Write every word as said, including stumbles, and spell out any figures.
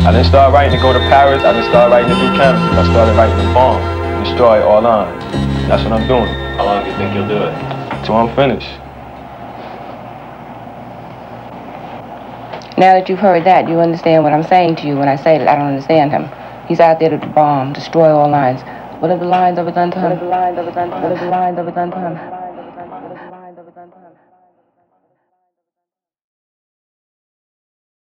I didn't start writing to go to Paris. I didn't start writing to do canvases. I started writing to bomb, destroy all lines. That's what I'm doing. How long do you think you'll do it? Till I'm finished. Now that you've heard that, you understand what I'm saying to you when I say that I don't understand him. He's out there to bomb, destroy all lines. What have the lines ever done to him? What have the lines ever done to him? What have the lines ever done to him?